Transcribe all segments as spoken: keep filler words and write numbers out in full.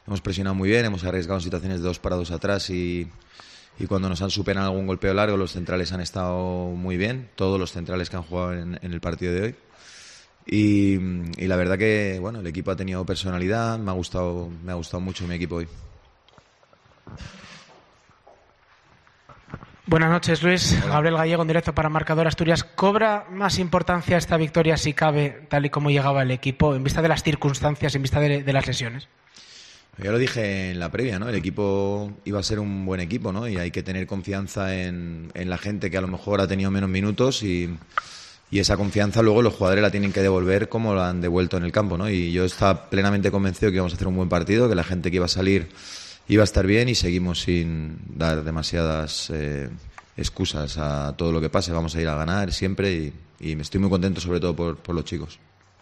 hemos presionado muy bien, hemos arriesgado en situaciones de dos parados atrás y, y cuando nos han superado algún golpeo largo, los centrales han estado muy bien, todos los centrales que han jugado en, en el partido de hoy. Y, y la verdad que bueno, el equipo ha tenido personalidad, me ha gustado, me ha gustado mucho mi equipo hoy. Buenas noches, Luis. Hola. Gabriel Gallego, en directo para Marcador Asturias. ¿Cobra más importancia esta victoria, si cabe, tal y como llegaba el equipo, en vista de las circunstancias, en vista de, de las lesiones? Ya lo dije en la previa, ¿no? El equipo iba a ser un buen equipo, ¿no? Y hay que tener confianza en, en la gente que a lo mejor ha tenido menos minutos y, y esa confianza luego los jugadores la tienen que devolver como la han devuelto en el campo, ¿no? Y yo estaba plenamente convencido que íbamos a hacer un buen partido, que la gente que iba a salir iba a estar bien y seguimos sin dar demasiadas eh, excusas a todo lo que pase. Vamos a ir a ganar siempre y, y me estoy muy contento sobre todo por, por los chicos.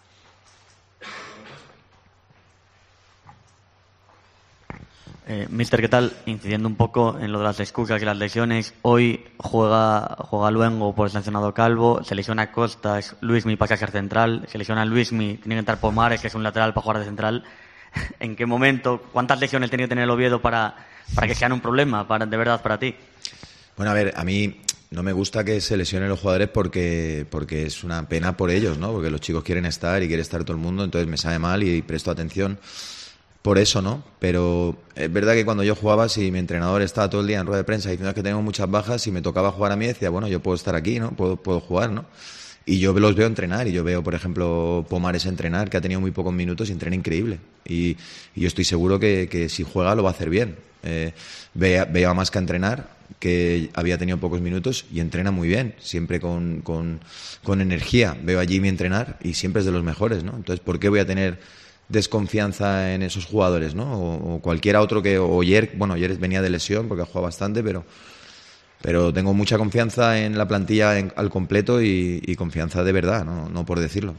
Eh, Mister, ¿qué tal? Incidiendo un poco en lo de las excusas y las lesiones, hoy juega juega Luengo por el sancionado Calvo, se lesiona Costas, Luismi pasa a ser central, se lesiona Luismi, tiene que entrar Pomares, que es un lateral para jugar de central. ¿En qué momento, cuántas lesiones tenía que tener el Oviedo para, para que sean un problema, para, de verdad, para ti? Bueno, a ver, a mí no me gusta que se lesionen los jugadores porque, porque es una pena por ellos, ¿no? Porque los chicos quieren estar y quiere estar todo el mundo, entonces me sabe mal y presto atención por eso, ¿no? Pero es verdad que cuando yo jugaba, si mi entrenador estaba todo el día en rueda de prensa diciendo que tenemos muchas bajas, si me tocaba jugar a mí, decía, bueno, yo puedo estar aquí, ¿no? Puedo, puedo jugar, ¿no? Y yo los veo entrenar, y yo veo, por ejemplo, Pomares entrenar, que ha tenido muy pocos minutos y entrena increíble. Y, y yo estoy seguro que, que si juega lo va a hacer bien. Eh, veo, veo a Masca entrenar, que había tenido pocos minutos y entrena muy bien, siempre con, con, con energía. Veo a Jimmy entrenar y siempre es de los mejores, ¿no? Entonces, ¿por qué voy a tener desconfianza en esos jugadores, ¿no? O, o cualquiera otro que... O Yer, bueno, Yer venía de lesión porque ha jugado bastante, pero... Pero tengo mucha confianza en la plantilla en, al completo y, y confianza de verdad, no, no por decirlo.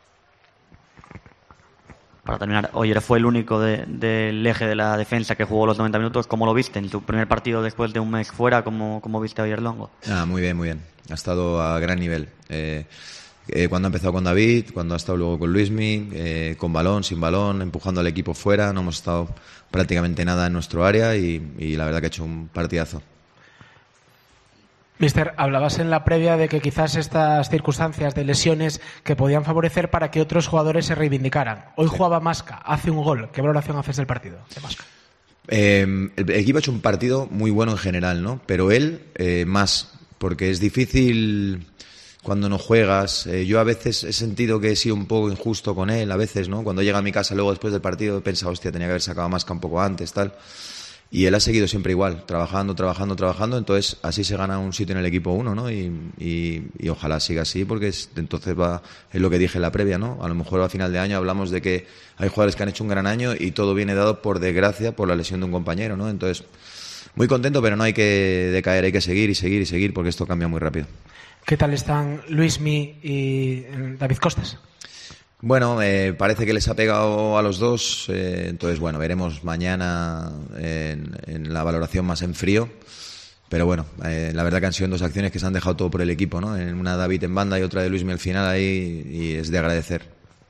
Para terminar, Oyer fue el único de, del eje de la defensa que jugó los noventa minutos. ¿Cómo lo viste en tu primer partido después de un mes fuera? ¿Cómo, cómo viste a Oyer Longo? Ah, muy bien, muy bien. Ha estado a gran nivel. Eh, eh, cuando ha empezado con David, cuando ha estado luego con Luismi, eh, con balón, sin balón, empujando al equipo fuera. No hemos estado prácticamente nada en nuestro área y, y la verdad que ha hecho un partidazo. Mister, hablabas en la previa de que quizás estas circunstancias de lesiones que podían favorecer para que otros jugadores se reivindicaran. Hoy sí. Jugaba Masca, hace un gol. ¿Qué valoración haces del partido de Masca? Eh, el equipo ha hecho un partido muy bueno en general, ¿no? Pero él eh, más, porque es difícil cuando no juegas. Eh, yo a veces he sentido que he sido un poco injusto con él, a veces, ¿no? Cuando llega a mi casa luego después del partido he pensado, hostia, tenía que haber sacado a Masca un poco antes, tal... Y él ha seguido siempre igual, trabajando, trabajando, trabajando. Entonces así se gana un sitio en el equipo uno, ¿no? Y, y, y ojalá siga así, porque es, entonces va, es lo que dije en la previa, ¿no? A lo mejor a final de año hablamos de que hay jugadores que han hecho un gran año y todo viene dado por desgracia por la lesión de un compañero, ¿no? Entonces, muy contento, pero no hay que decaer, hay que seguir y seguir y seguir, porque esto cambia muy rápido. ¿Qué tal están Luismi y David Costas? Bueno, eh, parece que les ha pegado a los dos, eh, entonces bueno, veremos mañana en, en la valoración más en frío, pero bueno, eh, la verdad que han sido dos acciones que se han dejado todo por el equipo, ¿no? En una David en banda y otra de Luismi al final ahí, y es de agradecer.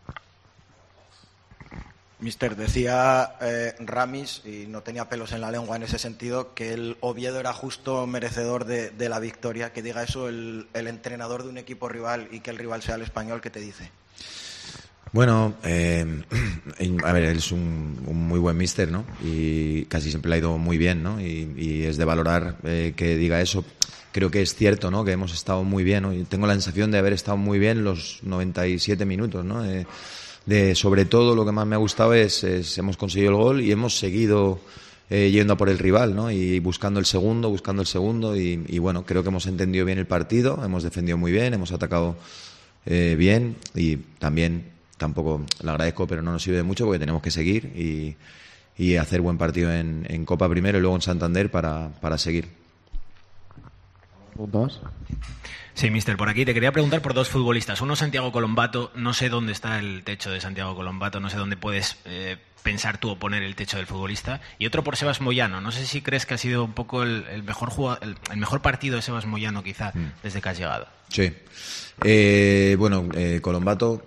Mister, decía eh, Ramis, y no tenía pelos en la lengua en ese sentido, que el Oviedo era justo merecedor de, de la victoria. Que diga eso el, el entrenador de un equipo rival y que el rival sea el Español, ¿qué te dice? Bueno, eh, a ver, él es un, un muy buen míster, ¿no? Y casi siempre le ha ido muy bien, ¿no? Y, y es de valorar eh, que diga eso. Creo que es cierto, ¿no? Que hemos estado muy bien, ¿no? Y tengo la sensación de haber estado muy bien los noventa y siete minutos, ¿no? Eh, de, sobre todo lo que más me ha gustado es, es hemos conseguido el gol y hemos seguido eh, yendo a por el rival, ¿no? Y buscando el segundo, buscando el segundo y, y bueno, creo que hemos entendido bien el partido, hemos defendido muy bien, hemos atacado eh, bien y también... Tampoco le agradezco, pero no nos sirve de mucho porque tenemos que seguir y, y hacer buen partido en, en Copa primero y luego en Santander para, para seguir. ¿Puntos? Sí, mister, por aquí te quería preguntar por dos futbolistas. Uno, Santiago Colombato. No sé dónde está el techo de Santiago Colombato, no sé dónde puedes eh, pensar tú o poner el techo del futbolista. Y otro por Sebas Moyano. No sé si crees que ha sido un poco el, el, mejor, jugado, el, el mejor partido de Sebas Moyano quizá mm. desde que has llegado. Sí. Eh, bueno, eh, Colombato...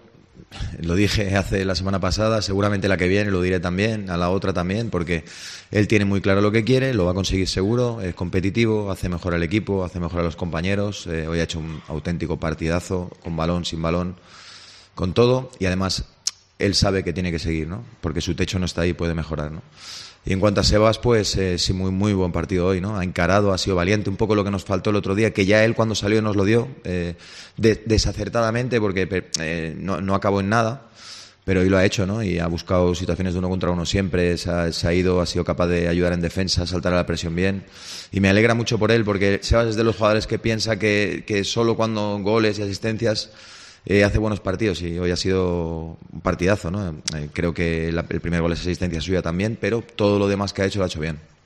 lo dije hace la semana pasada, seguramente la que viene lo diré también, a la otra también, porque él tiene muy claro lo que quiere, lo va a conseguir seguro, es competitivo, hace mejor al equipo, hace mejor a los compañeros. Eh, hoy ha hecho un auténtico partidazo, con balón, sin balón, con todo, y además él sabe que tiene que seguir, ¿no? Porque su techo no está ahí, puede mejorar, ¿no? Y en cuanto a Sebas, pues eh, sí, muy muy buen partido hoy, ¿no? Ha encarado, ha sido valiente, un poco lo que nos faltó el otro día, que ya él cuando salió nos lo dio, eh, de, desacertadamente, porque eh, no, no acabó en nada, pero hoy lo ha hecho, ¿no? Y ha buscado situaciones de uno contra uno siempre, se ha, se ha ido, ha sido capaz de ayudar en defensa, saltar a la presión bien, y me alegra mucho por él, porque Sebas es de los jugadores que piensa que, que solo cuando goles y asistencias Eh, hace buenos partidos, y hoy ha sido un partidazo, ¿no? Eh, creo que la, el primer gol es asistencia suya también, pero todo lo demás que ha hecho lo ha hecho bien.